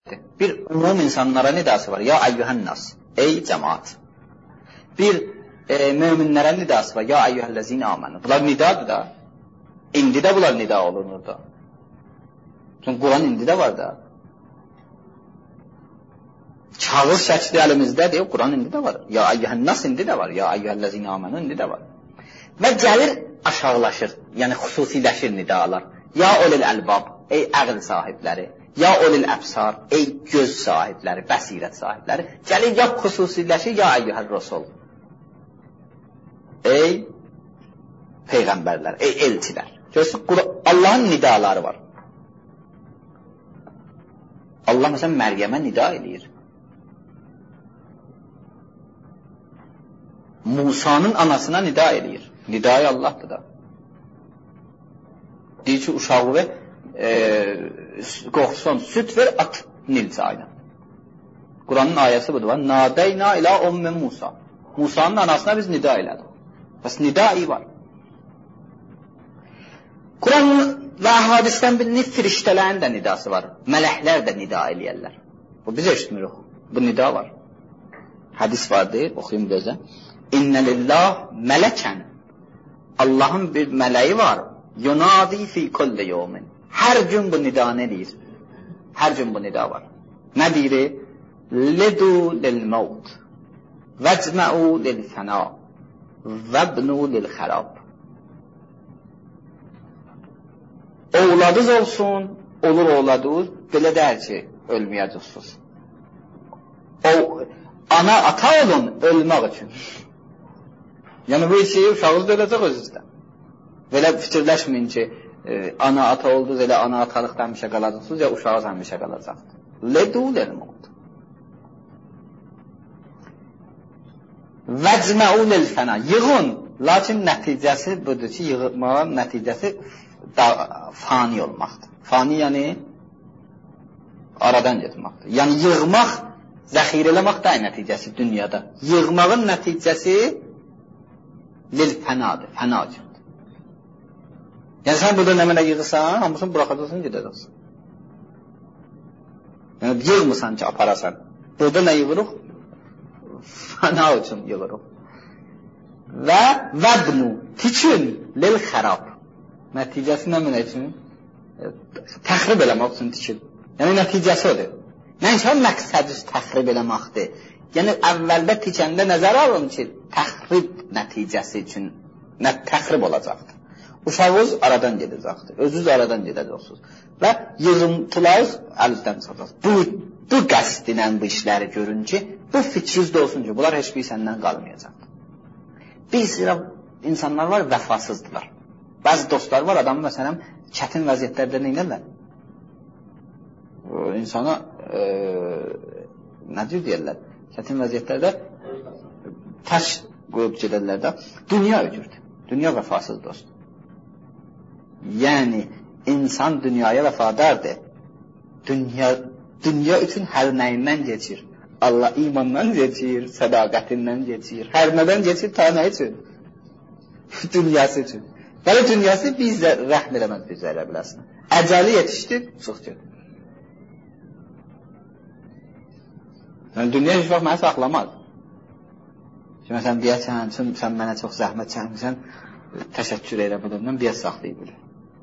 Bir umum insanlara nidası var. Ya eyyuhen nas. Ey cemaat. Bir müminlərə nidası var. Ya eyyuhellezine amenu. Bunlar nidadır da. İndi də bunlar nida olunur da. Çünki Quran indi də var da. Kağız şəkli əlimizdədir. Quran indi də var. Ya eyyuhen nas indi də var. Ya eyyuhellezine amenu indi də var. Və gəlir aşağılaşır. Yəni xüsusiləşir nidalar. Ya ulul əlbab. Ey əql sahibləri. Ya ulul əbsar. Ey göz sahibləri, bəsirət sahibləri. Gəlir ya xüsusiləşir ya eyyuhər rasul. Ey peyğəmbərlər, ey elçilər. Görürsün, Allahın nidaları var. Allah məsələn Məryəmə nida edir. Musanın anasına nida edir. Nidayı Allah'dır da. Deyir ki, uşağı və qoxusun, süt ver, at Nil çayına. Quranın ayəsi budur. Nadeyna ilə ummə Musa. Musanın anasına biz nida elədik. Bəs nidai var. Quran və hadisdən bilinir, firiştələrin də nidası var. Mələklər də nida eləyərlər. Bu biz eşitmirik. Bu nida var. Hadis vardır, oxuyum gözə. İnnə lillah mələkən. Allahın bir mələyi var. Yunadi fi kulli yawmin. Hər gün bu nidanı eləyir. Hər gün bu nida var. Nə deyir? Lidu lil mevt. Vəcməu lil fəna. Vəbnu lil xərab. Oğladız olsun, olur oğladız, belə dər ki, ölməyəcəksiniz. Ana, ata olun, ölmək üçün. Yəni bu işi uşağınız da öləcək özünüzdən. Belə fikirləşməyin ki, ana, ata oldunuz, elə ana, atalıqda həmişə qalacaqsınız, ya uşağınız həmişə qalacaqdır. Ledu lelmut. Vəcməu lil fəna. Yığın, lakin nəticəsi budur ki, yığmağın nəticəsi fani olmaqdır. Fani yəni aradan getməkdir. Yəni yığmaq, zəxirələmək da nəticəsi dünyada. Yığmağın nəticəsi lil fənadır, fəna üçündür. Yəni sən burada nə mənə yığırsan, hamısını buraxacaqsın, gedəcəksin. Yəni yığmırsan ki, aparasan. Burada nə yığırıq? Fəna üçün yığırıq. Və vəbnu, tikün, lil xərab. Nəticəsi nə mənə üçün? Təxrib eləmək üçün tikün. Yəni nəticəsi odur. Mənşə məqsəd təxrib eləməkdir. Yəni əvvəldə tikəndə nəzər alın ki, təxrib nəticəsi üçün təxrib olacaqdır. Uşağınız aradan gedəcəkdir. Özünüz aradan gedəcəksiniz. Və yığıntılarınız əlinizdən çıxacaqdır. Bu qəsdlə bu işləri görün ki, bu fikrinizdə olsun ki, bunlar heç bir səndən qalmayacaqdır. Bir sıra insanlar var, vəfasızdılar. Bəzi dostlar var, adamı məsələn, çətin vəziyyətlərdə nə edirlər? İnsana, nə deyirlər? Çətin vəziyyətlərdə təş qoyub gedərlər də. Dünya öcürdür. Dünya vəfasız dostdur. Yəni, insan dünyaya vəfadardır. Dünya üçün hər nəyindən geçir. Allah imandan geçir, sədaqətindən geçir. Hər nədən geçir, ta nə üçün? Dünyası üçün. Belə dünyası bizə rəhm eləməz bizə elə biləsin. Əcəli yetişdi, çıx get. Yəni, dünya heç vaxt məni saxlamaz. Ki, məsələn, deyəsən, sən mənə çox zəhmət çəkmirsən, təşəkkür elə budurdan, bir saxlayıb bilir.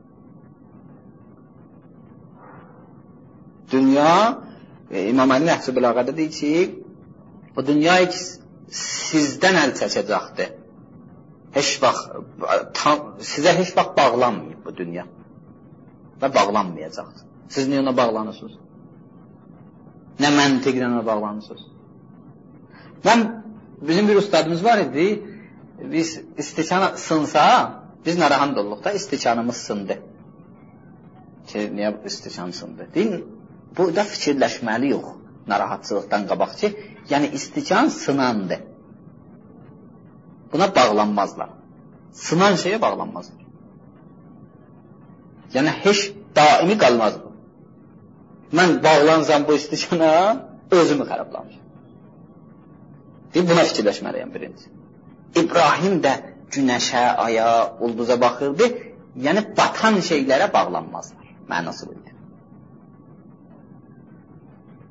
Dünya, İmam Əli Nəhcü Bəlağədə deyir ki, o dünya sizdən əl çəkəcəkdir. Sizə heç vaxt bağlanmayıb bu dünya. Və bağlanmayacaqdır. Siz niyə ona bağlanırsınız? Nə məntiqlə ona bağlanırsınız? Bizim bir ustadımız var idi, biz istikan sınsa, biz narahat olduqda istikanımız sındı. Ki, niyə istikan sındı? Deyin, burada fikirləşməli yox, narahatçılıqdan qabaq ki, yəni istikan sınandı. Buna bağlanmazlar. Sınan şeyə bağlanmazlar. Yəni, heç daimi qalmaz bu. Mən bağlansam bu istikana, özümü xərablamışım. Deyib, buna fikirləşməliyəm birinci. İbrahim də günəşə, aya, ulduza baxırdı, yəni batan şeylərə bağlanmazlar. Mənası buydu.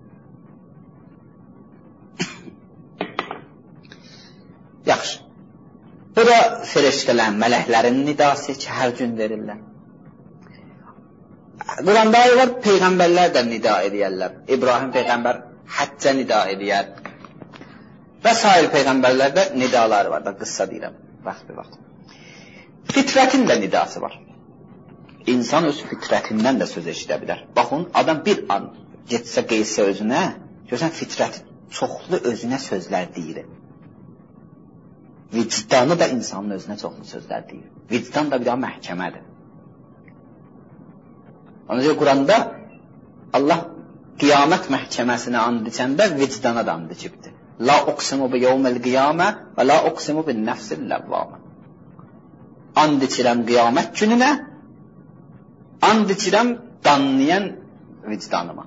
Yaxşı. Bu da feriştələrin, mələklərin nidası ki, hər gün verirlər. Quranda ayı var, peyğəmbərlər də nida edərlər. İbrahim peyğəmbər həccə nida edər. Və sair peyğəmbərlərdə nidaları var da, qıssa deyirəm, vaxt. Fitrətin də nidası var. İnsan öz fitrətindən də söz eşidə bilər. Baxın, adam bir an getsə qeysə özünə, görsən fitrəti çoxlu özünə sözlər deyir. Vicdanı da insanın özünə çoxlu sözlər deyir. Vicdan da bir daha məhkəmədir. Ona görə Quranda Allah qiyamət məhkəməsinə and içəndə vicdana da and içibdir. La uqsimu bi yevmil qiyamə və la uqsimu bin nəfsil ləvvamə. And içirəm qiyamət gününə, and içirəm danlayan vicdanıma.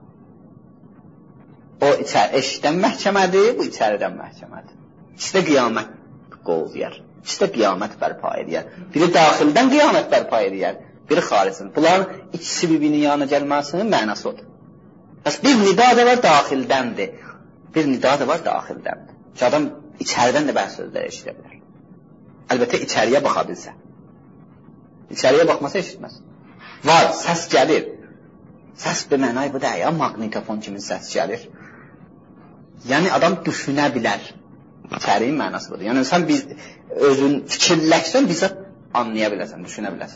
O eşidən məhkəmədir, bu içəridən məhkəmədir. İkisi də qiyamət qovlayar, ikisi də qiyamət bərpa edir. Biri daxildən qiyamət bərpa edir, biri xaricdən. Bunların ikisi bir-birinin yanına gəlməsinin mənası odur. Bəs bir nida da var daxildəndir. Bir nida da var daxildəndir. Ki adam içəridən də bəzi sözlər eşidə bilər. Əlbəttə içəriyə baxa bilsə. İçəriyə baxmasa eşitməz. Var, səs gəlir. Səs bir mənayı bu da ya, maqnitofon kimi səs gəlir. Yəni adam düşünə bilər. İçəriyin mənası budur. Yəni sən özün fikirləşsən, bizzat anlaya bilərsən, düşünə bilərsən.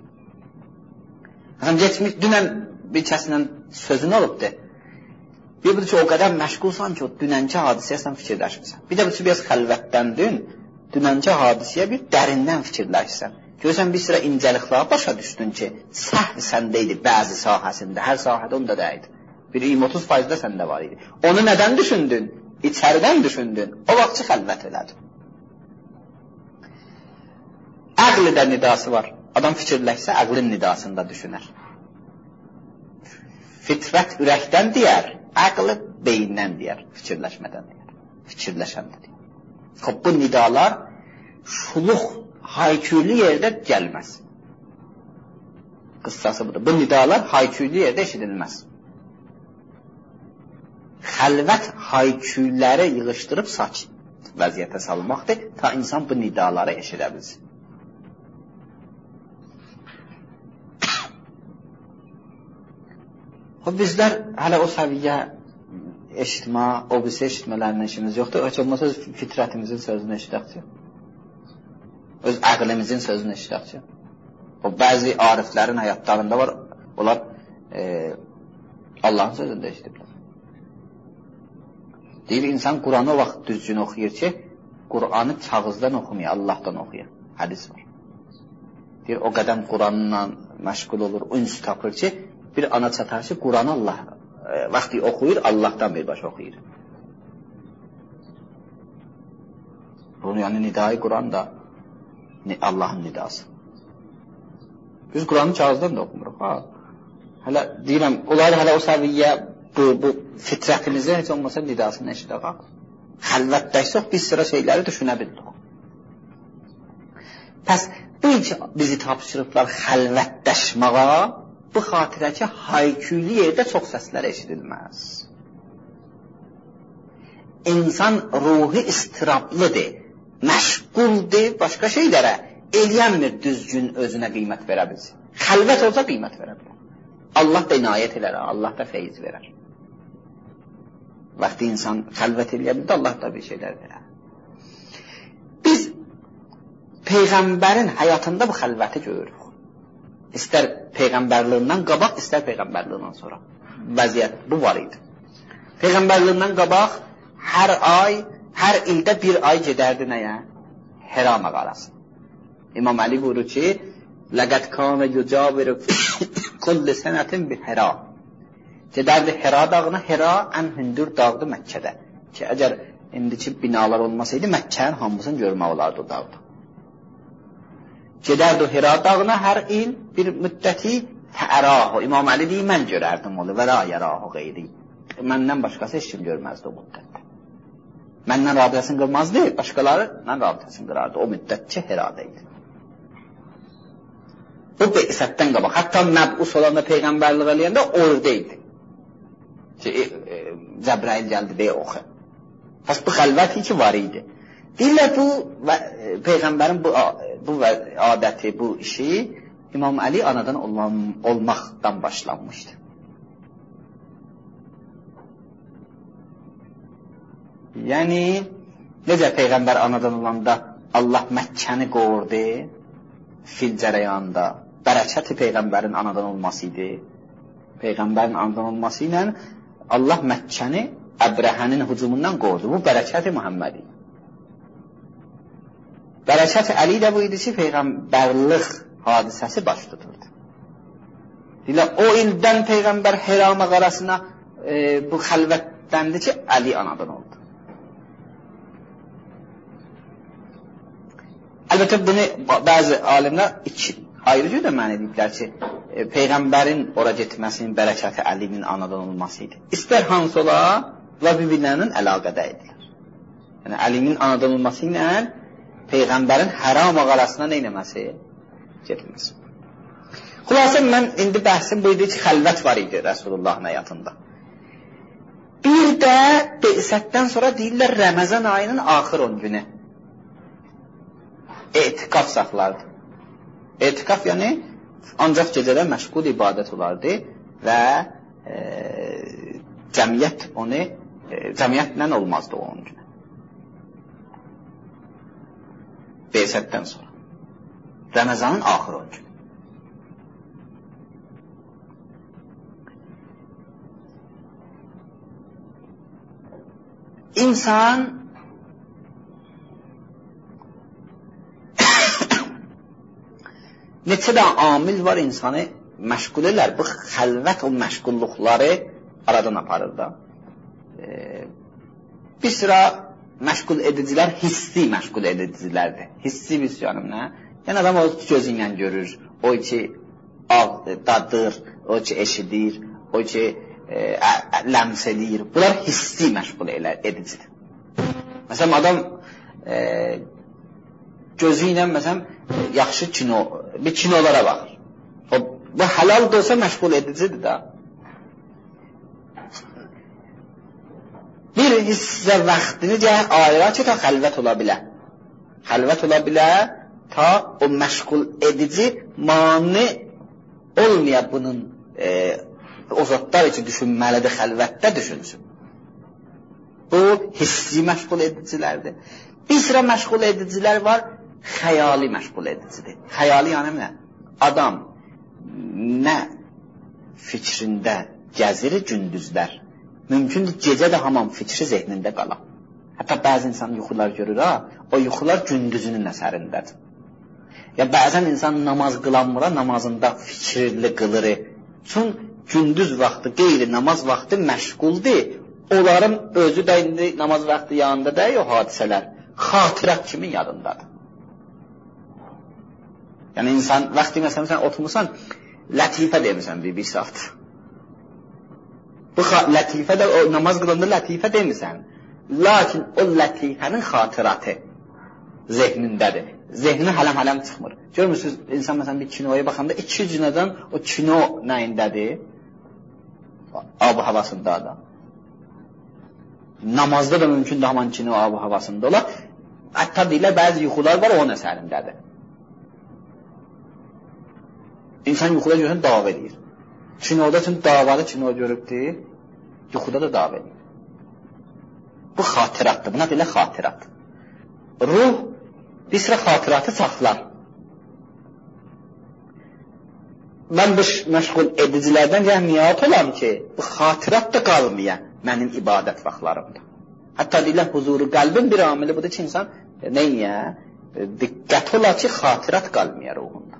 Geçmiş, dünən bir kəsinlə sözün olubdur. Bir budur ki, o qədər məşğulsan ki, o dünənki hadisəyə sən fikirləşmirsən. Bir də bu ki, biraz xəlvətləndin, dünənki hadisəyə bir dərindən fikirləşsən. Görsən, bir sıra incəliklər başa düşdün ki, səhv səndə idi bəzi sahəsində, hər sahədə onda da idi. Bir 20-30% də səndə var idi. Onu nədən düşündün? İçəridən düşündün. O vaxtçı xəlvət elədin. Əqli də nidası var. Adam fikirləşsə, əqlin nidasında düşünər. Fitrət ürəkdən deyər, əqli beyindən deyər, fikirləşmədən deyər. Fikirləşəndə deyər. Bu nidalar şuluq, hayküylü yerdə gəlməz. Qıssası budur. Bu nidalar hayküylü yerdə eşidilməz. Xəlvət hayküyləri yığışdırıb sakit vəziyyətə salmaqdır, ta insan bu nidaları eşidə bilsin. Bizlər hələ o səviyyə eşitmə, o birisi eşitmələrindən işimiz yoxdur. Heç olmasa öz fitrətimizin sözünü eşidəkçə. Öz əqlimizin sözünü eşidəkçə. O bəzi ariflərin həyatlarında var, onlar Allahın sözünü də eşidiblər. Deyir, insan Quranı o vaxt düzgün oxuyur ki, Quranı kağızdan oxumuyor, Allahdan oxuyur. Hədis var. Deyir, o qədəm Quranla məşğul olur, üns tapır ki, bir ana çatar ki, Quranı Allah vaxtı oxuyur, Allahdan birbaşa oxuyur. Bunu yəni nidai Quran da Allahın nidası. Biz Quranı kağızdan da oxumuruq. Hələ deyirəm, onlar hələ o səviyyə bu fitrətimizə heç olmasa nidasını eşidək. Xəlvətləşsək biz sıra şeyləri düşünə bildik. Pəs bu ki bizi tapşırıblar xəlvətləşməyə, bu xatirə ki, hayküylü yerdə çox səslər eşidilməz. İnsan ruhi istirablıdır, məşğuldur, başqa şeylərə eləyənmir düzgün özünə qiymət verə bilsin. Xəlvət olsa qiymət verə bilər. Allah da inayət elər, Allah da feyiz verər. Vaxtı insan xəlvət eləyə bildi, Allah da bir şeylər verər. Biz Peyğəmbərin həyatında bu xəlvəti görürük. İstər Peyğəmbərliyindən qabaq, istər Peyğəmbərliyindən sonra. Vəziyyət bu var idi. Peyğəmbərliyindən qabaq hər ay, hər ildə bir ay gedərdi nəyə? Hira məqarası. İmam Əli buyurur ki, لَقَدْ كَانَ يُجَابِرُ كُلِّ سَنَةٍ بِحِرَا Gedərdi Hira dağına, Hira ən hündür dağdır Məkkədə. Ki, əgər indiki binalar olmasaydı, Məkkənin hamısını görmək olardı o dağda. Gedərdi o Hira dağına hər il bir müddəti fəərahu. İmam Əli deyir, mən görərdim onu və la yərahu qeyri. Məndən başqası heç kim görməzdi o müddətdə. Məndən rabitəsini qırmazdı, başqaları mən rabitəsini qırardı. O müddət ki, Hirada idi. Bu beysətdən qabaq. Hətta məbus olanda Peyğəmbərlik eləyəndə orada idi. Cəbrail gəldi deyə oxu. Pəs bu xəlvət ki var idi. Deyirlər bu Peyğəmbərin bu adəti, bu işi İmam Əli anadan olmaqdan başlanmışdı. Yəni, necə Peyğəmbər anadan olanda Allah Məkkəni qovurdu fil cərəyanında, bərəkəti Peyğəmbərin anadan olması idi. Peyğəmbərin anadan olması ilə Allah Məkkəni Əbrəhənin hücumundan qovurdu. Bu bərəkəti Muhammədi. Bərəkət Əli də bu idi ki, Peyğəmbərlik hadisəsi baş tuturdu. Deyirlər, o ildən Peyğəmbər Hira məğarasına bu xəlvətdəndir ki, Əli anadan oldu. Əlbəttə, bunu bəzi alimlər ayrıca da mənə deyiblər ki, Peyğəmbərin ora getməsinin bərəkəti Əlinin anadan olması idi. İstər hansı ola, və bir-birlərinin əlaqədə edilir. Yəni, Əlinin anadan olması ilə Peyğəmbərin Hira məğarasına nə eləməsi? Getməsi. Xülasə, mən indi bəhsim bu idi ki, xəlvət var idi Rəsulullahın həyatında. Bir də Beysətdən sonra deyirlər, Rəməzan ayının axır 10 günü etikaf saxlardı. Etikaf yəni ancaq gecədə məşğul ibadət olardı və cəmiyyətlə olmazdı o 10 günə. Beysətdən sonra. Rəməzanın axır 10 günü. İnsan neçə də amil var insanı məşğul elər. Bu xəlvət o məşğulluqları aradan aparır da. Bir sıra məşğul edicilər hissi məşğul edicilərdir. Hissi biz canım nə? Yəni adam o gözü ilə görür, o ki dadır, o ki eşidir, o ki ləms edir. Bunlar hissi məşğul edicidir. Məsələn, adam gözü ilə məsələn yaxşı bir kinolara baxır. Bu halal da olsa məşğul edicidir da. Bir hissə vaxtını ayırar ki, ta xəlvət ola bilər. Xəlvət ola bilər, ta o məşğul edici mani olmayan bunun o zatlar üçün düşünməlidir, xəlvətdə düşünsün. Bu hissi məşğul edicilərdir. Bir sıra məşğul edicilər var, xəyali məşğul edicidir. Xəyali yəni nə? Adam nə fikrində gəzir gündüzlər. Mümkündür gecə də hamam fikri zehnində qalar. Hətta bəzi insan yuxular görür, o yuxular gündüzünün əsərindədir. Ya bəzən insan namaz qılanmıra, namazında fikirli qılır. Çünki gündüz vaxtı, qeyri namaz vaxtı məşğuldur. Onların özü də indi namaz vaxtı yanında deyil o hadisələr. Xatirət kimin yadındadır? Yəni insan, vaxtı məsələn sən oturmuşsan, lətifə demirsən bir saat. Bu lətifə də, o namaz qılanda lətifə demirsən. Lakin o lətifənin xatiratı zehnindədir. Zehni hələm-hələm çıxmır. Görmürsünüz, insan məsələn bir kinoya baxanda 200 günədən o kino nəyindədir? Ab-ı havasında da. Namazda da mümkün də haman kino ab-ı havasında olar. Hətta deyirlər, bəzi yuxular var, onun əsərindədir. İnsan yuxuda görürsən, dava edir. Kinoda üçün davalı kino görübdür, yuxuda da dava edir. Bu xatiratdır, buna deyirlər xatirat. Ruh bir sıra xatiratı saxlar. Mən bu məşğul edicilərdən rəhmiyyat olam ki, bu xatirat da qalmaya mənim ibadət vaxtlarımda. Hətta deyirlər, huzuru qəlbin bir amili budur ki, insan nəyə? Diqqət olar ki, xatirat qalmaya ruhunda.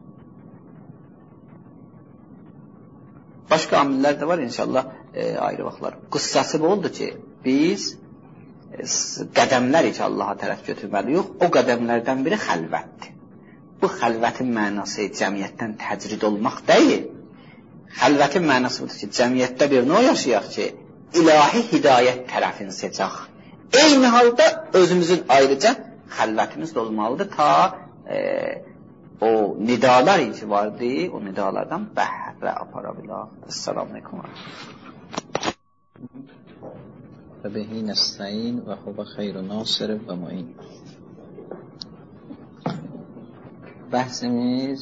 Başqa amillər də var, inşallah ayrı vaxtlar. Qıssası bu oldu ki, biz qədəmlər ki, Allaha tərəf götürməliyik, o qədəmlərdən biri xəlvətdir. Bu xəlvətin mənası cəmiyyətdən təcrid olmaq deyil. Xəlvətin mənası budur ki, cəmiyyətdə bir nə yaşayaq ki, ilahi hidayət tərəfini seçək. Eyni halda özümüzün ayrıca xəlvətimiz də olmalıdır, ta o nidalar ki vardı, o nidalardan bəhrə apara bilək. Esselamu aleykum. və bihi nəstəyin və huvə xeyru nasir və mu'in. Bəhsimiz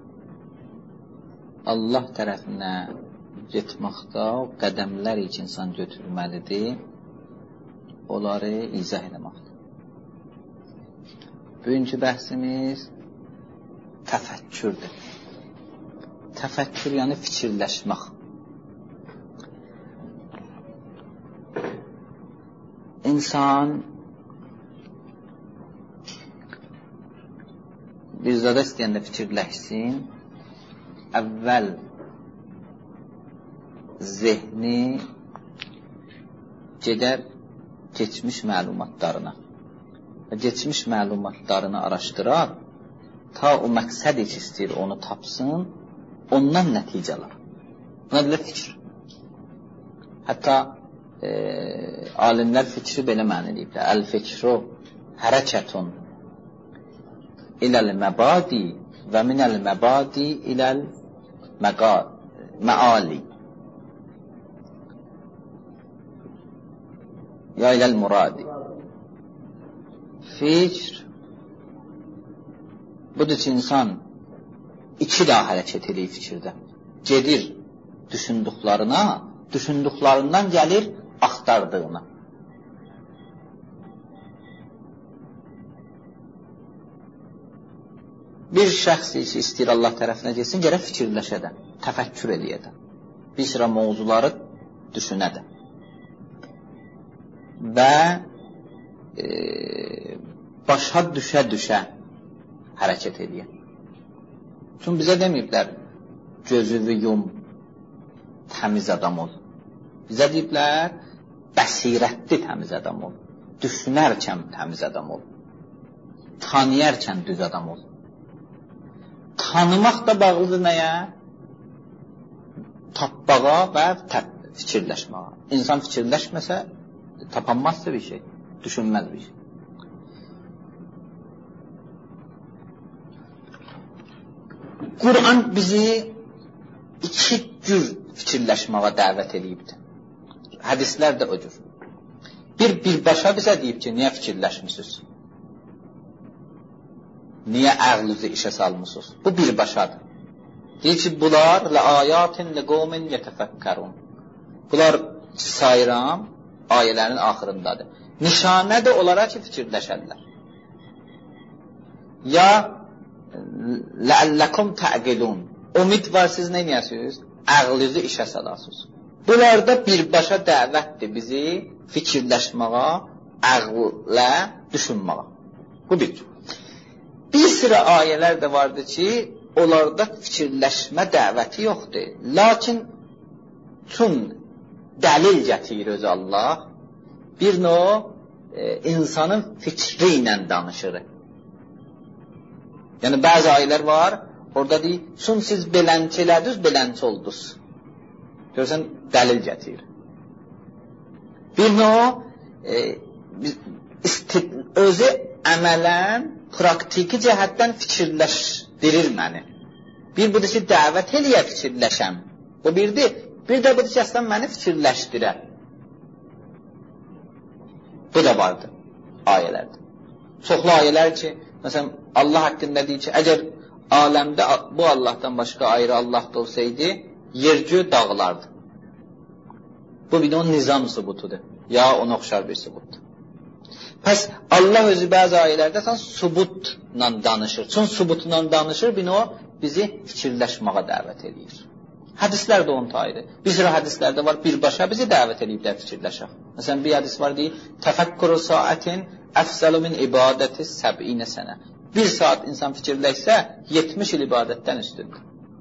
Allah tərəfinə getməkdə o qədəmlər ki insan götürməlidir, onları izah eləməkdir. Bugünkü bəhsimiz təfəkkürdür. Təfəkkür yəni fikirləşmək. İnsan bir zada istəyəndə fikirləşsin, əvvəl zehni gedər keçmiş məlumatlarına və keçmiş məlumatlarını araşdırar, ta o məqsəd ki istəyir onu tapsın, ondan nəticələr. Buna deyilir fikir. Hətta alimlər fikri belə məna ediblər. Əl-fikru hərəkətun iləl-məbadi və minəl-məbadi iləl-məali ya iləl-muradi. Fikr budur ki, insan iki daha hərəkət edir fikirdə. Gedir düşündüklarına, düşündüklarından gəlir axtardığına. Bir şəxs istəyir Allah tərəfinə getsin, gərək fikirləşədən, təfəkkür eləyədən. Bir sıra mövzuları düşünədən. Və başa düşə-düşə hərəkət eləyən. Çünki bizə deməyiblər, gözünü yum, təmiz adam ol. Bizə deyiblər, bəsirətli təmiz adam ol. Düşünərkən təmiz adam ol. Tanıyarkən düz adam ol. Tanımaq da bağlıdır nəyə? Tapmağa və fikirləşməyə. İnsan fikirləşməsə, tapanmazsa bir şey, düşünməz bir şey. Qur'an bizi iki cür fikirləşməyə dəvət edibdir. Hədislər də o cür. Birbaşa bizə deyib ki, niyə fikirləşmişsiniz? Niyə ağlınızı işə salmışsınız? Bu birbaşadır. Deyir ki, bunlar ləayatin liqomin yetəfəkkərun. Bunlar sayıram ayələrin axırındadır. Nişanə də olaraq ki, fikirləşərlər. Ya ləəlləkum təqilun. Umid var, siz nə edirsiniz? Ağlınızı işə salasınız. Bunlarda birbaşa dəvətdir bizi fikirləşməyə, ağla düşünməyə. Bu bir. Bir sıra ayələr də vardır ki, onlarda fikirləşmə dəvəti yoxdur. Lakin tüm dəlil gətirir öz Allah, bir növ insanın fikri ilə danışır. Yəni, bəzi ayələr var, orada deyir, sun siz belənçi elədiniz, belənçi oldunuz. Görürsən, dəlil gətirir. Bir növ özü əmələn, praktiki cəhətdən fikirləşdirir məni. Bir budur ki, dəvət eləyə fikirləşəm. Bu birdir. Bir də budur ki, əslən məni fikirləşdirər. Bu da vardır ayələrdə. Çoxlu ayələr ki, məsələn, Allah haqqında deyir ki, əgər aləmdə bu Allahdan başqa ayrı Allah da olsaydı, yer-göy dağlardı. Bu bir də o nizam sübutudur. Ya ona oxşar bir sübutdur. Pəs Allah özü bəzi ayələrdə sübutla danışır. Çünki sübutla danışır, bir o bizi fikirləşməyə dəvət edir. Hədislər də onun tayıdır. Bir sıra hədislərdə var, birbaşa bizi dəvət ediblər fikirləşək. Məsələn, bir hədis var deyir, təfəkkürü saətin əfsəlu min ibadəti səb'inə sənə. Bir saat insan fikirləşsə, 70 il ibadətdən üstündür.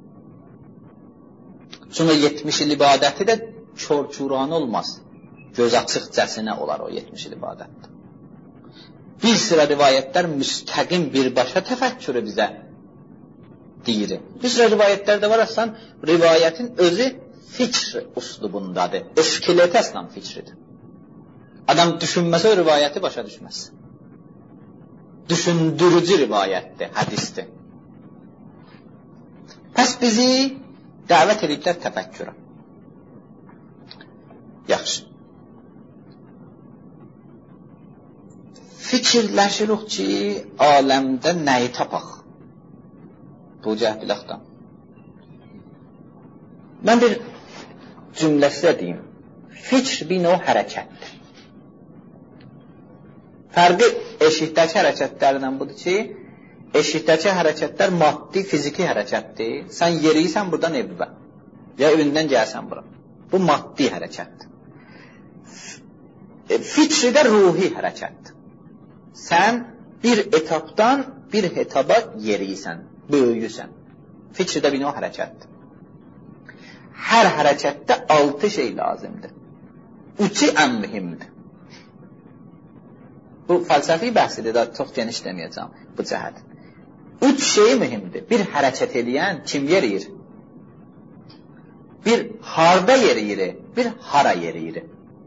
Çünki 70 il ibadəti də kör-küranə olmaz. Göz açıqcəsinə olar o 70 il ibadətdir. Bir sıra rivayətlər müstəqim birbaşa təfəkkürü bizə deyir. Bir sıra rivayətlər də var, əslən, rivayətin özü fikr üslubundadır. İskeleti əslən fikridir. Adam düşünməsə o rivayəti başa düşməz. Düşündürücü rivayətdir, hədisdir. Pəs bizi dəvət ediblər təfəkkürə. Yaxşı. fikirləşirik ki, aləmdə nəyi tapaq? Bu cəhbilaqdan. Mən bir cümlə sizə deyim. Fikr bir növ hərəkətdir. Fərqi eşikdəki hərəkətlərlə budur ki, eşikdəki hərəkətlər maddi, fiziki hərəkətdir. Sən yeriysən buradan evvə. Ya evindən gəlsən bura. Bu maddi hərəkətdir. Fikri də ruhi hərəkətdir. Sən bir etapdan bir etaba yeriysən, böyüyüsən. Fikri də bir növ hərəkətdir. Hər hərəkətdə 6 şey lazımdır. 3-ü ən mühimdir. Bu fəlsəfi bəhsidir də, çox geniş deməyəcəm bu cəhət. 3 şey mühimdir. Bir hərəkət eləyən kim yeriyir? Bir harda yeriyir, bir hara yeriyir.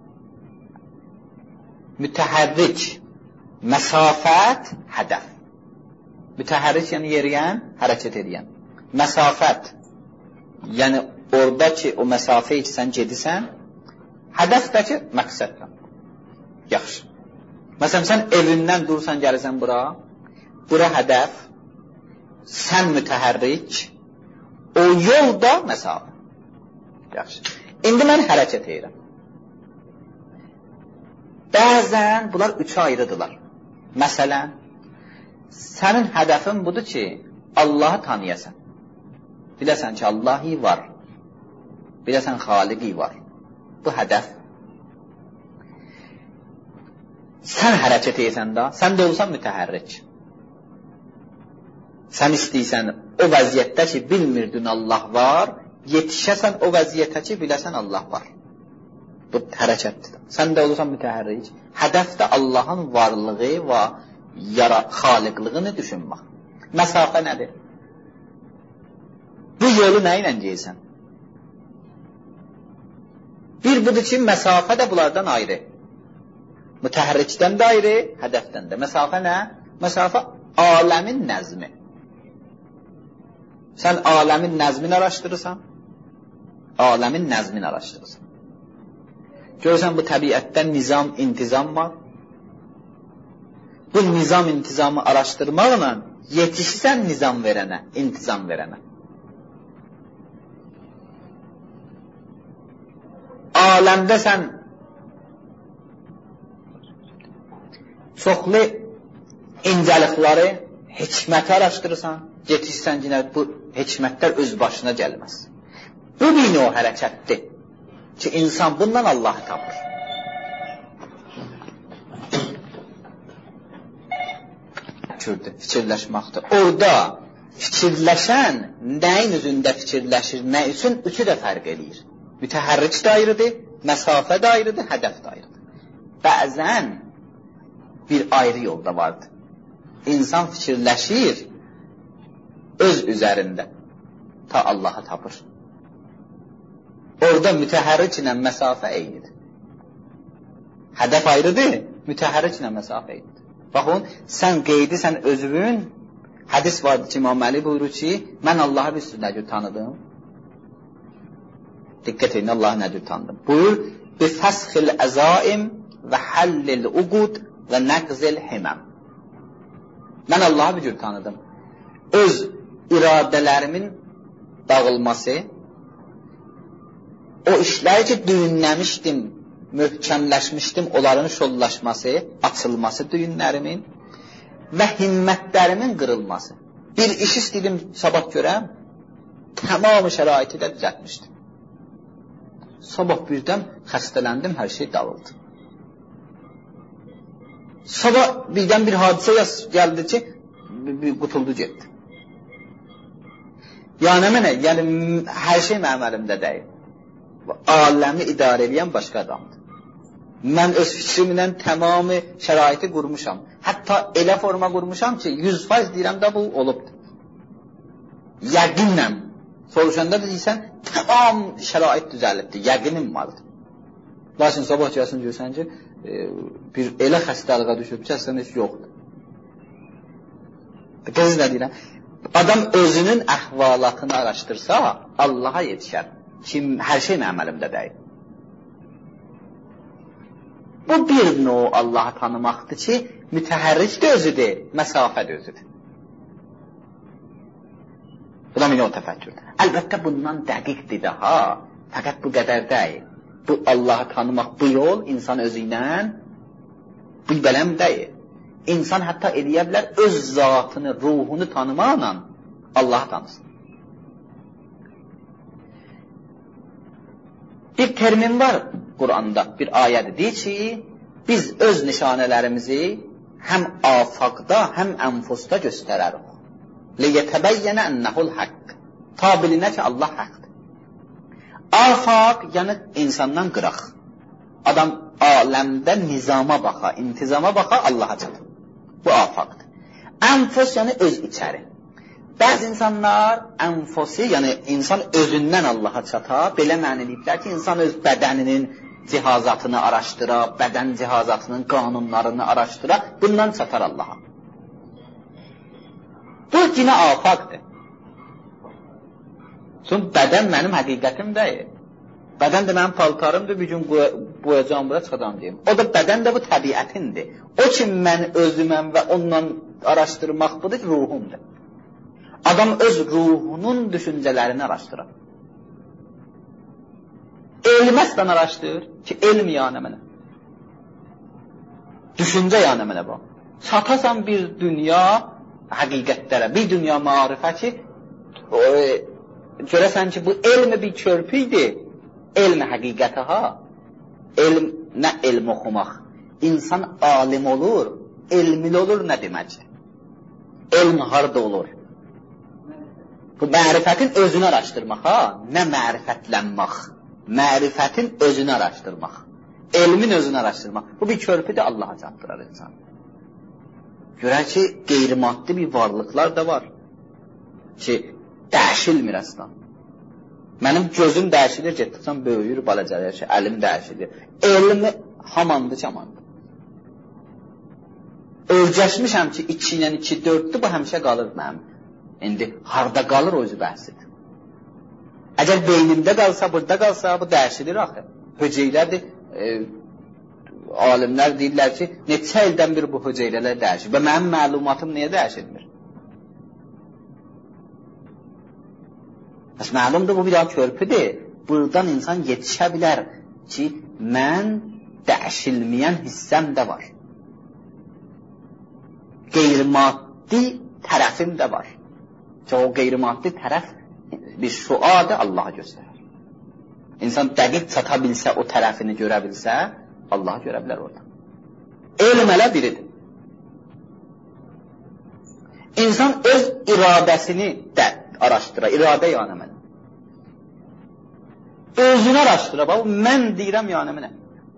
Mütəhərrik, məsafət, hədəf. Mütəhərrik yəni yeriyən, hərəkət eləyən. Məsafət, yəni orada ki, o məsafəyə ki, sən gedirsən, hədəfdəki məqsədlə. Yaxşı. Məsələn, sən evindən dursan, gəlirsən bura hədəf, sən mütəhərrik, o yolda məsafə. Yaxşı. İndi mən hərəkət edirəm. Bəzən bunlar 3-ə ayrıdırlar. Məsələn, sənin hədəfin budur ki, Allahı tanıyasan. Biləsən ki, Allahi var. Biləsən Xaliqi var. Bu hədəf. Sən hərəkət edirsən da, sən də olsan mütəhərrik. Sən istəyirsən o vəziyyətdə ki, bilmirdin Allah var, yetişəsən o vəziyyətə ki, biləsən Allah var. Bu hərəkətdir. Sən də olursan mütəhərrik. Hədəf də Allahın varlığı və xaliqlığını düşünmək. Məsafə nədir? Bu yolu nə ilə geysən? Bir budur ki, məsafə də bunlardan ayrı. Mütəhərrikdən də ayrı, hədəfdən də. Məsafə nə? Məsafə aləmin nəzmi. Sən aləmin nəzmini araşdırırsan, aləmin nəzmini araşdırırsan. Görürsən, bu təbiətdə nizam, intizam var. Bu nizam, intizamı araşdırmaqla yetişsən nizam verənə, intizam verənə. Aləmdə sən çoxlu incəlikləri, hikməti araşdırırsan, yetişsən ki, bu hikmətlər öz başına gəlməz. Bu bir növ hərəkətdir ki, insan bundan Allahı tapır. Fikirləşməkdir. Orada fikirləşən nəyin üzündə fikirləşir, nə üçün? 3-ü də fərq eləyir. Mütəhərrik də ayrıdır, məsafə də ayrıdır, hədəf də ayrıdır. Bəzən bir ayrı yolda vardır. İnsan fikirləşir öz üzərində ta Allahı tapır. Orada mütəhərrik ilə məsafə eynidir. Hədəf ayrıdır, mütəhərrik ilə məsafə eynidir. Baxın, sən qeydi, sən özünün, hədis vardır ki, İmam Əli buyurur ki, mən Allahı bir sürü nəcür tanıdım. Diqqət edin, Allahı nəcür tanıdım. Buyur, bifəsxil əzaim və həllil uqud və nəqzil himəm. Mən Allahı bir cür tanıdım. Öz iradələrimin dağılması, o işləri ki, düyünləmişdim, möhkəmləşmişdim, onların şollaşması, açılması düyünlərimin və himmətlərimin qırılması. Bir iş istəydim sabah görəm, tamamı şəraiti də düzəltmişdim. Sabah birdən xəstələndim, hər şey dağıldı. Sabah birdən bir hadisə gəldi ki, qutuldu getdi. Yəni mənə, yəni hər şey mənim əlimdə deyil. Aləmi idarə edən başqa adamdır. Mən öz fikrimlə tamamı şəraiti qurmuşam. Hətta elə forma qurmuşam ki, 100% deyirəm də bu olubdur. Yəqinlə. Soruşanda da deyirsən, tamam şərait düzəlibdir, yəqinim vardır. Lakin sabah gəlsin görsən ki, bir elə xəstəliğə düşüb ki, əslən heç yoxdur. Qız nə deyirəm? Adam özünün əhvalatını araşdırsa, Allaha yetişər. Kim, hər şey mənim əlimdə deyil. Bu bir növ Allahı tanımaqdır ki, mütəhərrik də özüdür, məsafə də özüdür. Bu da minə o təfəkkürdür. Əlbəttə bundan dəqiqdir daha, fəqət bu qədər deyil. Bu Allahı tanımaq bu yol, insan özü ilə bu bələm deyil. İnsan hətta eləyə bilər, öz zatını, ruhunu tanımaqla Allahı tanısın. Bir termin var Quranda, bir ayədir. Deyir ki, biz öz nişanələrimizi həm afaqda, həm ənfusda göstərərik. لِيَتَبَيَّنَ أَنَّهُ الْحَقِّ Ta bilinə ki, Allah haqdır. Afaq, yəni insandan qıraq. Adam aləmdə nizama baxa, intizama baxa, Allaha çatır. Bu afaqdır. Ənfus, yəni öz içəri. Bəzi insanlar ənfusi, yəni insan özündən Allaha çata, belə məna ediblər ki, insan öz bədəninin cihazatını araşdıra, bədən cihazatının qanunlarını araşdıra, bundan çatar Allaha. Bu yine afaqdır. Çünkü bədən mənim həqiqətim deyil. Bədən də mənim paltarımdır, bir gün boyacağım bura çıxacağım deyim. O da bədən də bu təbiətindir. O ki mən özüməm və onunla araşdırmaq budur, ruhumdur. Adam öz ruhunun düşüncələrini araşdırır. Elməsdən araşdırır ki, elm yanı mənə. Düşüncə yanı mənə bu. Çatasan bir dünya həqiqətlərə, bir dünya marifə ki, görəsən ki, bu elmi bir körpüydür, elmi həqiqəti ha, elm, nə elm oxumaq, insan alim olur, elmli olur nə deməkdir? Elm harada olur? Bu mərifətin özünü araşdırmaq ha, nə mərifətlənmək, mərifətin özünü araşdırmaq, elmin özünü araşdırmaq, bu bir körpüdür, Allaha çatdırar insan. Görək ki, qeyri-maddi bir varlıqlar da var ki, dəyişilmir əslən. Mənim gözüm dəyişilir, getdikcə böyüyür, balacalayır ki, əlim dəyişilir. Elmi hamandır ki, hamandır. Ölcəşmişəm ki, 2 ilə 2, 4'dür, bu həmişə qalır mənim. İndi, harada qalır o özü bəhsidir. Əgər beynimdə qalsa, burada qalsa, bu dəyişilir axı. Hüceyrədir, alimlər deyirlər ki, neçə ildən bir bu hüceyrələr dəyişir və mənim məlumatım niyə dəyişilmir? Bəs məlumdur, bu bir daha körpüdür. Buradan insan yetişə bilər ki, mən dəyişilməyən hissəm də var. Qeyri-maddi tərəfim də var. Ki, o qeyri-maddi tərəf bir şuadır, Allaha göstərir. İnsan dəqiq çata bilsə, o tərəfini görə bilsə, Allah'ı görə bilər orada. Elm elə biridir. İnsan öz iradəsini də araşdırar. İradə yanı mənə. Özünü araşdırar. Mən deyirəm yanı mənə.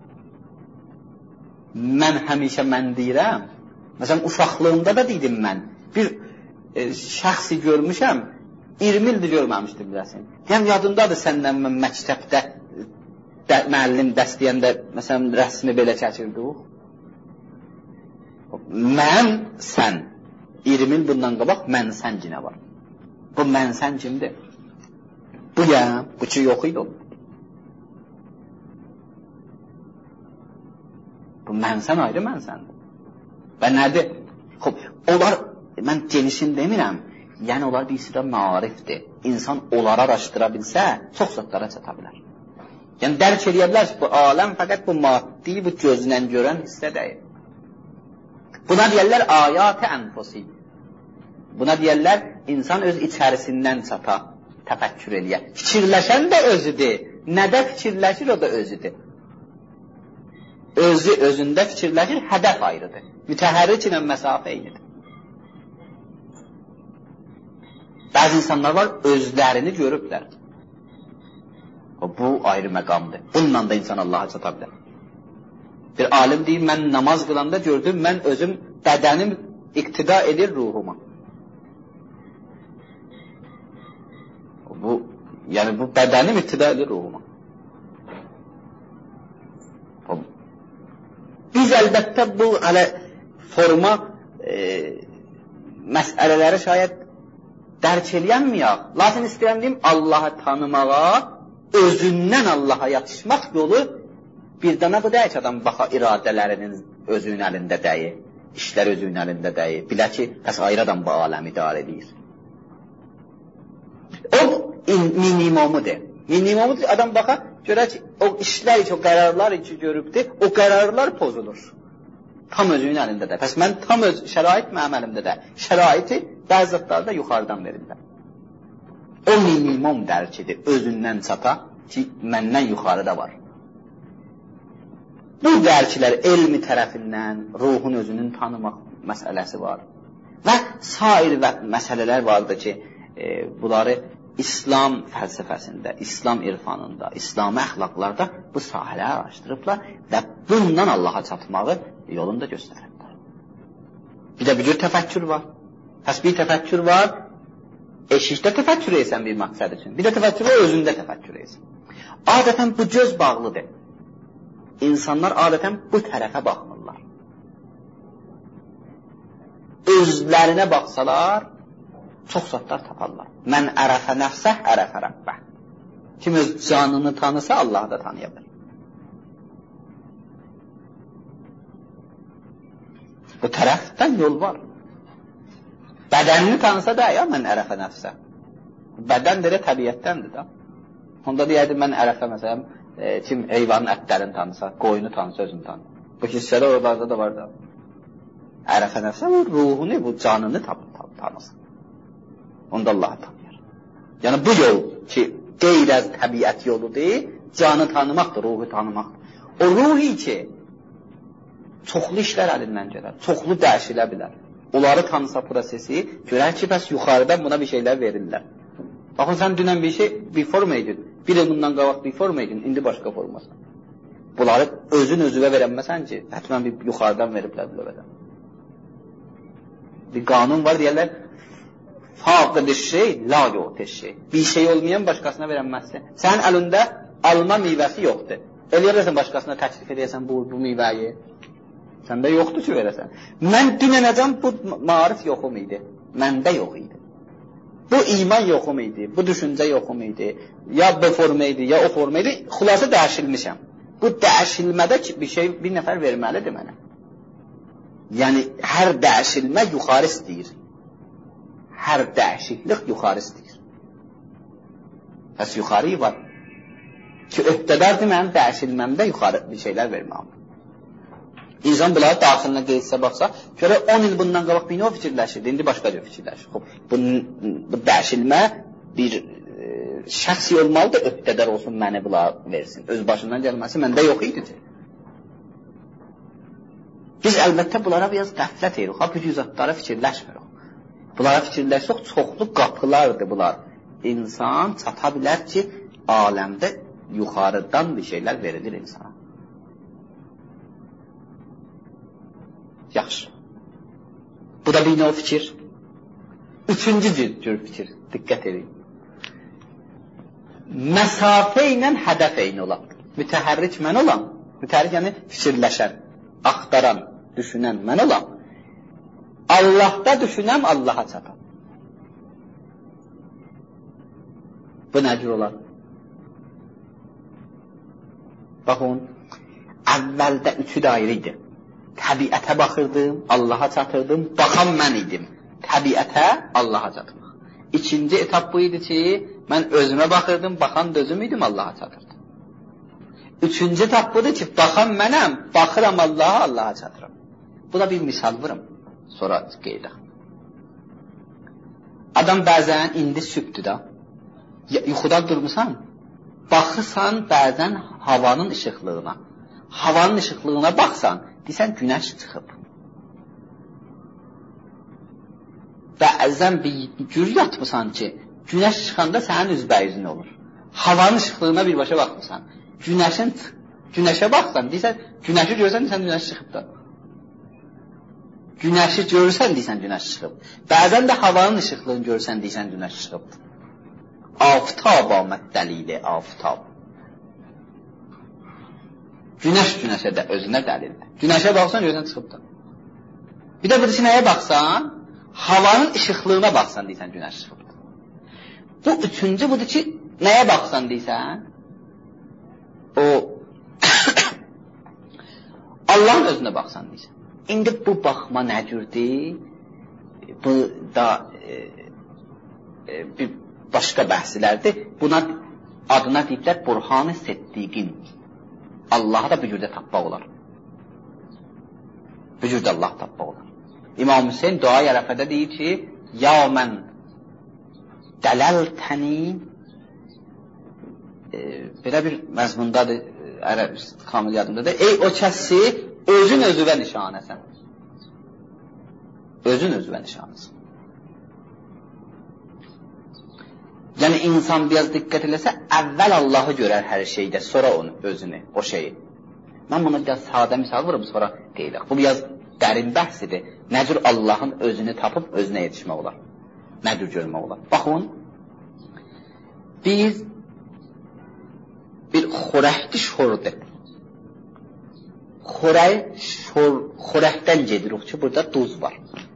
Mən həmişə mən deyirəm. Məsələn, uşaqlığımda da deydim mən. Bir şəxsi görmüşəm, 20 ildir görməmişdim biləsin. Deyəm, yadındadır səndən mən məktəbdə müəllim dəstəyəndə, məsələn, rəsmi belə çəkirdik. Mən, sən. 20 il bundan qabaq mən, sən cinə var. Bu mən, sən kimdir? Bu ya, bu ki yox idi o. Bu mən, sən ayrı mən, səndir. Və nədir? Onlar, mən genişin demirəm, yəni onlar bir sıra marifdir. İnsan onları araşdıra bilsə, çox zatlara çata bilər. Yəni, dərk edə bilər ki, bu aləm fəqət bu maddi, bu gözlə görən hissə deyil. Buna deyərlər ayat-ı ənfusi. Buna deyərlər insan öz içərisindən çata, təfəkkür edə. Fikirləşən də özüdür. Nədə fikirləşir, o da özüdür. Özü özündə fikirləşir, hədəf ayrıdır. Mütəhərrik ilə məsafə eynidir. Bəzi insanlar var, özlərini görüblər. Bu ayrı məqamdır. Bununla da insan Allaha çata bilər. Bir alim deyir, mən namaz qılanda gördüm, mən özüm, bədənim iqtida edir ruhuma. Yəni bu bədənim iqtida edir ruhuma. Biz əlbəttə bu forma məsələləri şayət dərk eləyənməyək. Lakin istəyəm deyim, Allahı tanımağa, özündən Allaha yatışmaq yolu Bir dana bu deyək ki, adam baxa iradələrinin özünün əlində deyil, işlər özünün əlində deyil. Bilə ki, bəs ayrı adam bu aləmi idarə edir. O minimumudur. Minimumu adam baxa, görək ki, o işlər ki, o qərarlar ki, görübdür, o qərarlar pozulur. Tam özünün əlindədir. Bəs mən tam şərait mənim əlimdədir. Şəraiti bəzi zatlarda yuxarıdan verirlər. O minimum dərkidir, özündən çata ki, məndən yuxarıda var. Bu dərklər elmi tərəfindən ruhun özünün tanımaq məsələsi var. Və sair məsələlər vardır ki, bunları İslam fəlsəfəsində, İslam irfanında, İslami əxlaqlarda bu sahələri araşdırıblar və bundan Allaha çatmağı yolunda göstəriblər. Bir də bir təfəkkür var. Təsbih təfəkkür var, eşikdə təfəkkür etsən bir məqsəd üçün. Bir də təfəkkür var, özündə təfəkkür etsən. Adətən bu göz bağlıdır. İnsanlar adətən bu tərəfə baxmırlar. Özlərinə baxsalar, çox zatlar taparlar. Mən ərəfə nəfsə, ərəfə rəbbə. Kim öz canını tanısa, Allahı da tanıya bilir. Bu tərəfdən yol var. Bədənini tanısa da, ya mən ərəfə nəfsə. Bədən də təbiyyətdəndir da. Onda deyərdi, mən ərəfə məsələn, kim heyvanın ətlərini tanısa, qoyunu tanısa, özünü tanır. Bu hissələr oralarda da var da. Ərəfə nəfsə, o ruhunu, bu canını tanısın. Onda Allah'ı tanıyır. Yəni bu yol ki, qeyr-əz təbiət yolu deyil, canı tanımaqdır, ruhu tanımaqdır. O ruhi ki, çoxlu işlər əlindən gələr, çoxlu dəyişilə bilər. Onları tanısa prosesi, görər ki, bəs yuxarıdan buna bir şeylər verirlər. Baxın, sən dünən bir şey, bir forma edin, bir il bundan qabaq bir forma edin, indi başqa formasın. Bunları özün özüvə verənməsən ki, hətmən bir yuxarıdan veriblər bilövədən. Bir qanun var, deyərlər, faqid-i şey, la yo'te şey. Bir şey olmayan başqasına verənməzsin. Sənin əlində alma meyvəsi yoxdur. Eləyərsən başqasına təklif edəsən bu meyvəyi. Səndə yoxdur ki, verəsən. Mən dünənəcəm bu marif yoxum idi. Məndə yox idi. Bu iman yoxum idi, bu düşüncə yoxum idi. Ya bu forma idi, ya o forma idi. Xülasə dəyişilmişəm. Bu dəyişilmədə bir nəfər verməlidir mənə. Yəni, hər dəyişilmə yuxarı istəyir. Hər dəyişiklik yuxarı istəyir. Bəs yuxarı var. Ki, öhdədardır mənim dəyişilməmdə yuxarı bir şeylər verməm. İnsan bunları daxilinə qeydsə baxsa, görə 10 il bundan qabaq bir növ fikirləşirdi, indi başqa cür fikirləşir. Bu dəyişilmə bir şəxsi olmalıdır, öhdədar olsun, məni bunlar versin. Öz başından gəlməsi məndə yox idi ki. Biz əlbəttə bunlara biraz qəflət edirik, bu cüzatlara fikirləşmirik. Bunlara fikirləşsək, çoxlu qapılardır bunlar. İnsan çata bilər ki, aləmdə yuxarıdan bir şeylər verilir insana. Yaxşı. Bu da bir növ fikir. Üçüncü cür fikir. Diqqət edin. Məsafə ilə hədəf eyni olan. Mütəhərrik mən olan. Mütəhərrik yəni fikirləşən, axtaran, düşünən mən olan. Allah'da düşünəm, Allah'a çatan. Bu nə cür olar? Baxın, əvvəldə üçü də ayrı idi. Təbiətə baxırdım, Allaha çatırdım, baxan mən idim. Təbiətə, Allaha çatmaq. İkinci etap bu idi ki, mən özümə baxırdım, baxan da özüm idim, Allaha çatırdım. Üçüncü etap budur ki, baxan mənəm, baxıram Allaha, Allaha çatırım. Bu da bir misal vurum, sonra qeydə. Adam bəzən indi sübdür da, yuxudan durmusan, baxırsan bəzən havanın işıqlığına. Havanın işıqlığına baxsan, deysən, günəş çıxıb. Bəzən bir cür yatmısan ki, günəş çıxanda sənin üzbəyüzün olur. Havanın işıqlığına birbaşa baxmısan. Günəşə baxsan, deysən, günəşi görsən, deysən, günəş çıxıb da. Günəşi görürsən, deysən, günəş çıxıb. Bəzən də havanın işıqlığını görsən, deysən, günəş çıxıb. Aftab amət dəlili, aftab. Günəşə də özünə dəlildir. Günəşə baxsan, görsən, çıxıb da. Bir də budur ki, nəyə baxsan, havanın işıqlığına baxsan, deysən, günəş çıxıb da. Bu üçüncü budur ki, nəyə baxsan, deysən, o Allahın özünə baxsan deyirsən. İndi bu baxma nə cürdür? Bu da bir başqa bəhslərdir. Buna adına deyiblər Burhan-ı Siddiqin. Allah'a da bu cürdə tapmaq olar. Bu cürdə Allah tapmaq olar. İmam Hüseyin dua-i ərəfədə deyir ki, ya mən dələltəni belə bir məzmundadır, kamil yadımdadır. Ey o kəsi özün özüvə nişanəsən. Özün özüvə nişanəsən. Yəni insan biraz diqqət eləsə, əvvəl Allahı görər hər şeydə, sonra onu, özünü, o şeyi. Mən bunu biraz sadə misal vururum, sonra qeylək. Bu biraz dərin bəhsidir. Nə cür Allahın özünü tapıb özünə yetişmək olar? Nə cür görmək olar? Baxın, biz bir xorəkli şordur. Xorəkdən gedirik ki, burada duz var.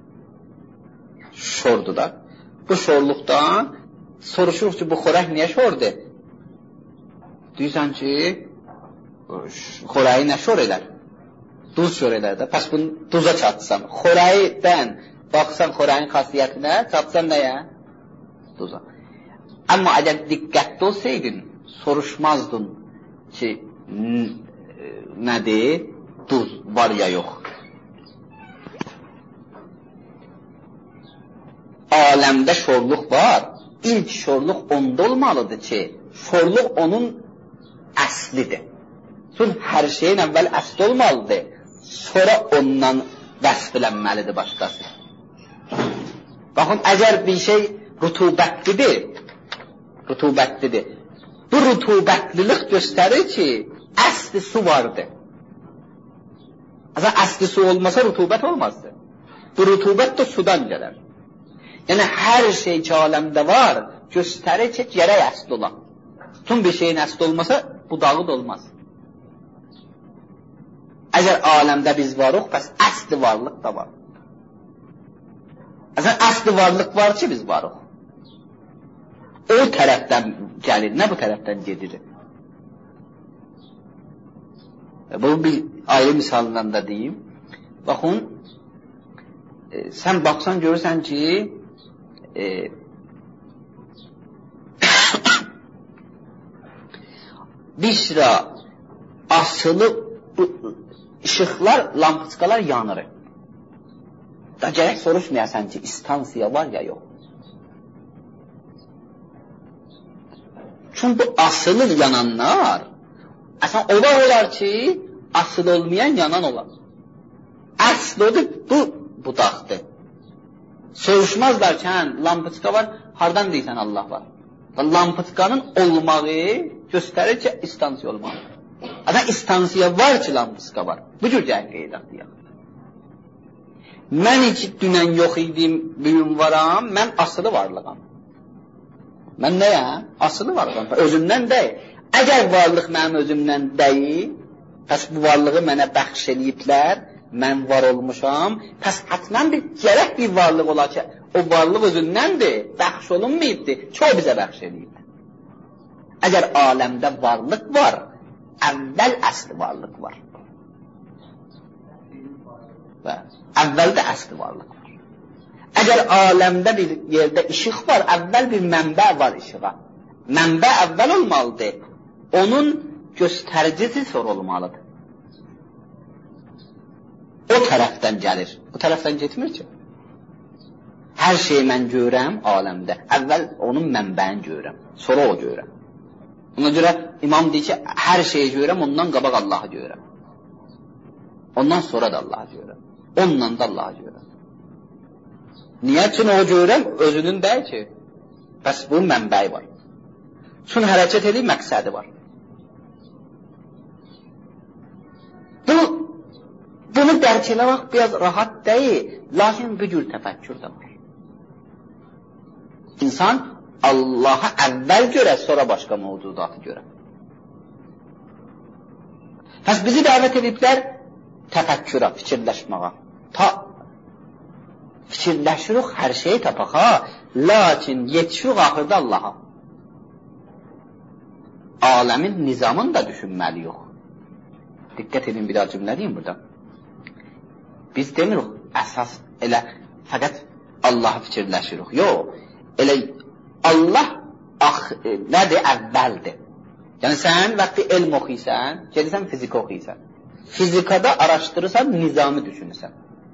Şordur da. Bu şorluqdan soruşuruq ki, bu xorək niyə şordur? Deyirsən ki, xorəyi nə şor edər? Duz şor edər də. Pəs bunu duza çatsan. Xorəkdən baxsan xorəyin xasiyyətinə, çatsan nəyə? Duza. Amma əgər diqqətli olsaydın, soruşmazdın ki, nədir? Duz var ya yox. Aləmdə şorluq var. İlk şorluq onda olmalıdır ki, şorluq onun əslidir. Çünki hər şeyin əvvəl əsli olmalıdır. Sonra ondan vəsf edilməlidir başqası. Baxın, əgər bir şey rütubətlidir, bu rütubətlilik göstərir ki, əsli su vardır. Əgər əsli su olmasa rütubət olmazdı. Bu rütubət də sudan gələr. Yəni, hər şey ki, aləmdə var, göstərir ki, gərək əsli olan. Tüm bir şeyin əsli olmasa, budağı da olmaz. Əgər aləmdə biz varıq, bəs əsli varlıq da var. Əgər əsli varlıq var ki, biz varıq. O tərəfdən gəlir, nə bu tərəfdən gedir? Bu bir ayrı misalından da deyim. Baxın, sən baxsan görürsən ki, bir sıra asılı işıqlar, lampiçkalar yanır. Da gərək soruşmayasan ki, istansiya var ya yox. Çünki bu asılı yananlar, əslən olar ki, asılı olmayan yanan olar. Əsl odur, bu budaqdır. Soruşmazlar ki, lampiçka var, hardan deyirsən Allah var? Lampiçkanın olmağı göstərir ki, istansiya olmalı. Aslında istansiya var ki, lampiçka var. Bu cür gəl qeydət deyək. Mən ki, dünən yox idim, bugün varam, mən asılı varlığam. Mən nəyəm? Asılı varlığam. Özümdən deyil. Əgər varlıq mənim özümdən deyil, pəs bu varlığı mənə bəxş ediblər, mən var olmuşam, pəs hətmən bir gərək bir varlıq olar ki, o varlıq özündəndir, bəxş olunmayıbdır, ki, o bizə bəxş edibdir. Əgər aləmdə varlıq var, əvvəl əsli varlıq var. Əvvəldə əsli varlıq var. Əgər aləmdə bir yerdə işıq var, əvvəl bir mənbə var işığa. Mənbə əvvəl olmalıdır, onun göstəricisi sonra olmalıdır. O tərəfdən gəlir, bu tərəfdən getmir ki. Hər şeyi mən görəm aləmdə, əvvəl onun mənbəyini görəm, sonra o görəm. Ona görə imam deyir ki, hər şeyi görəm, ondan qabaq Allahı görəm. Ondan sonra da Allahı görəm. Ondan da Allahı görəm. Niyə üçün o görəm? Özünün deyil ki. Bəs bunun mənbəyi var. Çünki hərəkət edib məqsədi var. Bunu dərk eləmək biraz rahat deyil, lakin bu cür təfəkkür də var. İnsan Allah'a əvvəl görə, sonra başqa mövcudatı görə. Pəs bizi dəvət ediblər təfəkkürə, fikirləşməyə. Fikirləşirik hər şeyi tapaqa, lakin yetişirik axırda Allaha. Aləmin nizamını da düşünməliyik. Diqqət edin, bir daha cümlə deyim burada. Biz demirik, əsas elə fəqət Allah'ı fikirləşirik. Yox, elə Allah nədir? Əvvəldir. Yəni sən vaxtı elm oxuysan, gedirsən fizika oxuysan. Fizikada araşdırırsan, nizamı düşünürsən.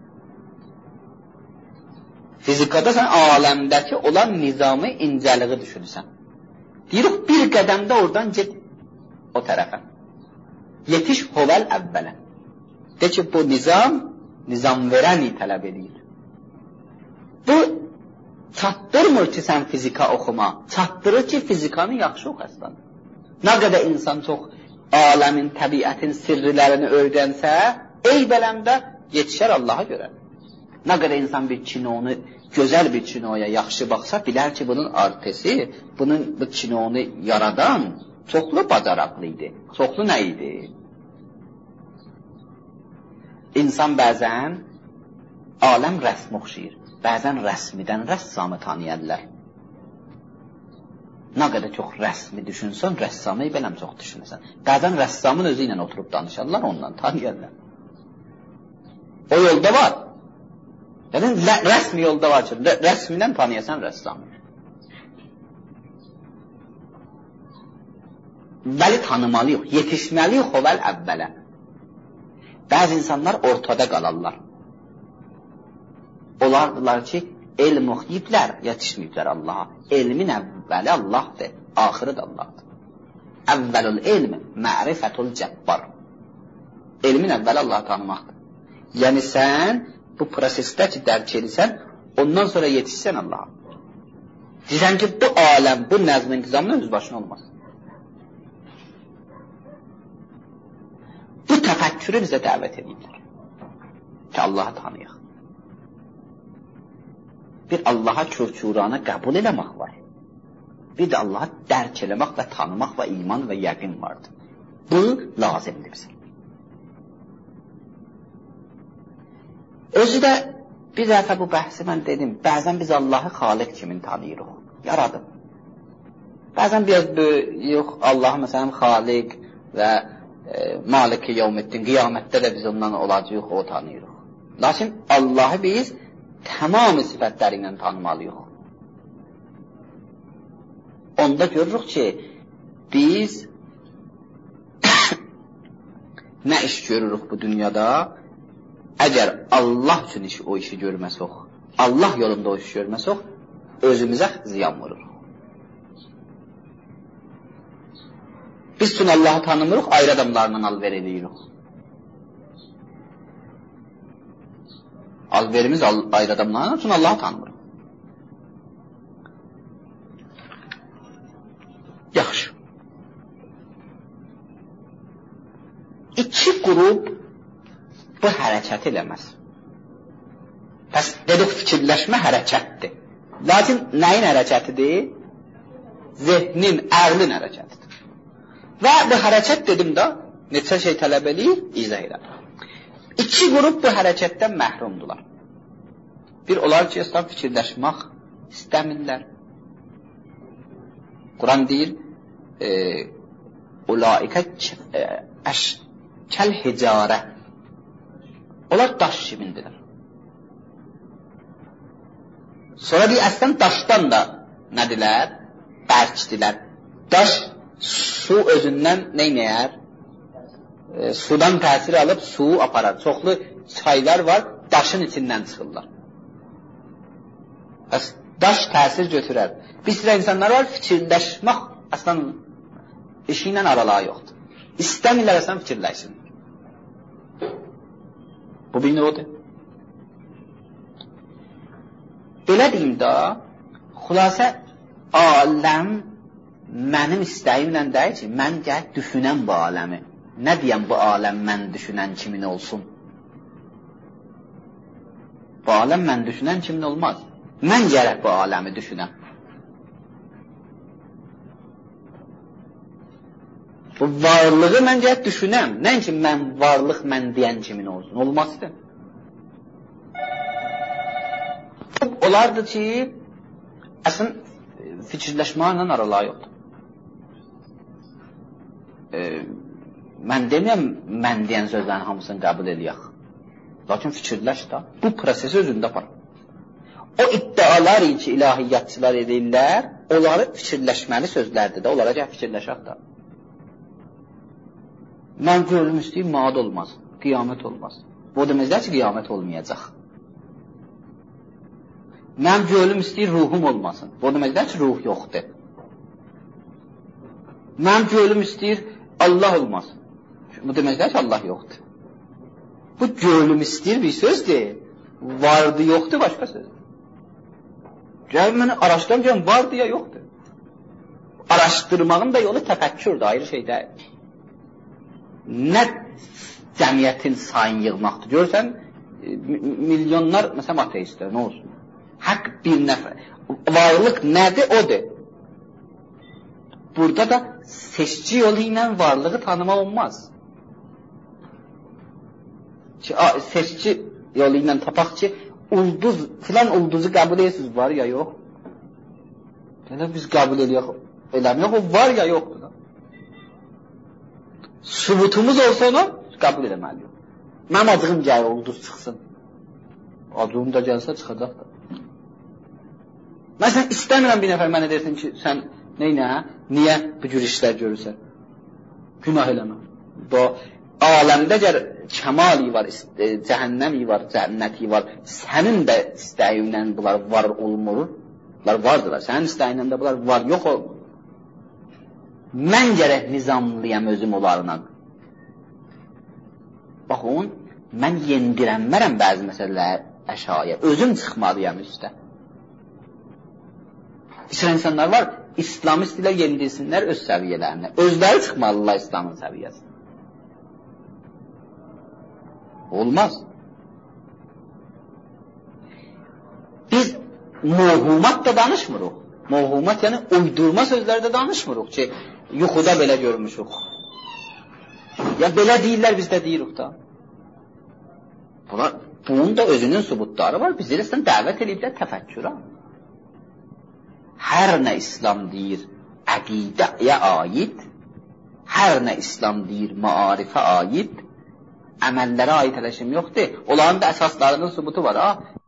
Fizikada sən aləmdəki olan nizamı, incəliği düşünürsən. Deyirik, bir qədəmdə oradan get o tərəfə. Yetiş hovel əvvələ. De ki, bu nizam verəni tələb edir. Bu çatdırmır ki, sən fizika oxuma. Çatdırır ki, fizikanı yaxşı oxasan. Nə qədər insan çox aləmin, təbiətin sirrilərini öyrənsə, eyvələmdə yetişər Allaha görə. Nə qədər insan bir kinonu, gözəl bir kinoya yaxşı baxsa, bilər ki, bunun artisi, bu kinonu yaradan çoxlu bacaraqlı idi. Çoxlu nə idi? İnsan bəzən aləm rəsm oxşayır. Bəzən rəsmidən rəssamı tanıyarlar. Nə qədər çox rəsmi düşünsən, rəssamı beləm çox düşünürsən. Bəzən rəssamın özü ilə oturub danışarlar, ondan tanıyarlar. O yolda var. Yəni, rəsmi yolda var ki, rəsmindən tanıyasan rəssamı. Bəli tanımalıyıq, yetişməliyik hovel əvvələ. Bəzi insanlar ortada qalarlar. Olardılar ki, elm oxuyublar, yetişməyiblər Allaha. Elmin əvvəli Allahdır, axırı da Allahdır. Əvvəlül elm, mərifətul cəbbar. Elmin əvvəli Allahı tanımaqdır. Yəni sən bu prosesdə ki, dərk edirsən, ondan sonra yetişsən Allaha. Deyirsən ki, bu aləm, bu nəzm intizamla öz başına olmaz. Bu təfəkkürü bizə dəvət edirlər. Ki, Allahı tanıyaq. Bir Allaha kürküranə qəbul eləmək var. Bir də Allaha dərk eləmək və tanımaq və iman və yəqin vardır. Bu lazımdır bizə. Özü də bir dəfə bu bəhsi mən dedim, bəzən biz Allahı xaliq kimin tanıyırıq, yaradım. Bəzən biraz yox, Allahı məsələn xaliq və Malik-i Yevmiddin, qiyamətdə də biz ondan olacaq, o tanıyırıq. Lakin Allahı biz tamamı sifətləri ilə tanımalıyıq. Onda görürük ki, biz nə iş görürük bu dünyada? Əgər Allah üçün o işi görməsək, Allah yolunda o işi görməsək, özümüzə ziyan vururuq. Biz üçün Allahı tanımırıq, ayrı adamlarla alver edirik. Alverimiz ayrı adamlarla üçün Allahı tanımırıq. Yaxşı. İki qrup bu hərəkət eləməz. Bəs dedik fikirləşmə hərəkətdir. Lakin nəyin hərəkətidir? Zehnin, əqlin hərəkətidir. Və bu hərəkət dedim də, neçə şey tələb edir, izah edir. İki qrup bu hərəkətdən məhrumdular. Bir, onlar ki, İslam fikirləşmək istəmirlər. Quran deyir, ulaikə kəl hicarə. Onlar daş kimindirlər. Sonra deyir, əslən daşdan da nədirlər? Bərkdirlər. Daş su özündən neynəyər? Sudan təsir alıb su aparar. Çoxlu çaylar var, daşın içindən çıxırlar. Bəs daş təsir götürər. Bir sıra insanlar var, fikirləşmək əslən işi ilə aralığı yoxdur. İstəmirlər əslən fikirləşsin. Bu bir növdir. Belə deyim də, xülasə aləm mənim istəyimlə deyil ki, mən gəlib düşünəm bu aləmi. Nə deyəm bu aləm mən düşünən kimin olsun? Bu aləm mən düşünən kimin olmaz. Mən gəlib bu aləmi düşünəm. Bu varlığı mən gəlib düşünəm. Nə ki mən varlıq mən deyən kimin olsun? Olmazdır. Olardı ki, əslən fikirləşməklə aralığı yoxdur. Mən demirəm, mən deyən sözlərin hamısını qəbul edəyək. Lakin fikirləş da, bu prosesi özündə apar. O iddialar ki, ilahiyyatçılar edirlər, onları fikirləşməli sözlərdir də, onlara gəl fikirləşək da. Mən ölüm istəyir, mad olmaz, qiyamət olmaz. Bu deməkdir ki, qiyamət olmayacaq. Mən ölüm istəyir, ruhum olmasın. Bu deməkdir ki, ruh yoxdur. Mən ölüm istəyir, Allah olmasın. Bu deməkdir ki, Allah yoxdur. Bu ölüm istəyir bir söz deyil. Vardı, yoxdur, başqa söz. Gəl mənə araşdıram, gəlin, vardı ya yoxdur. Araşdırmağın da yolu təfəkkürdür, ayrı şey deyil. Nə cəmiyyətin sayını yığmaqdır. Görürsən, milyonlar, məsələn, ateistlər, nə olsun? Haqq bir nəfər. Varlıq nədir, odur. Burada da seçici yolu ilə varlığı tanımaq olmaz. Seçici yolu ilə tapaq ki, ulduz, filan ulduzu qəbul edirsiniz, var ya yox. Elə biz qəbul edirik, eləmirik, o var ya yoxdur. Sübutumuz olsa ona, qəbul edəməliyik. Mənim acığım gəlir, ulduz çıxsın. Acığım da gəlsə, çıxacaq da. Məsələn, istəmirəm bir nəfər mənə dersin ki, sən niyə bu cür işlər görürsən? Günah eləmə. Aləmdə gəl kəmali var, cəhənnəmi var, cənnəti var. Sənin də istəyindən bunlar var olmur. Bunlar vardırlar. Sənin istəyindən də bunlar var, yox olmur. Mən gərək nizamlıyam özüm onlarla. Baxın, mən yendirənmərəm bəzi məsələlər əşaya. Özüm çıxmalıyam üstə. İçən insanlar var, İslamist ilə yendirsinlər öz səviyyələrinə. Özləri çıxmalılar İslamın səviyyəsinə. Olmaz. Biz mövhumat da danışmırıq. Mövhumat yəni uydurma sözlərdə danışmırıq ki, yuxuda belə görmüşük. Ya belə deyirlər, biz də deyirik da. Bunun da özünün sübutları var. Biz deyirsən dəvət ediblər təfəkkürə. Hər nə İslam deyir əqidəyə aid, hər nə İslam deyir maarifə aid, əməllərə aid eləşim yoxdur. Onların da əsaslarının sübutu var.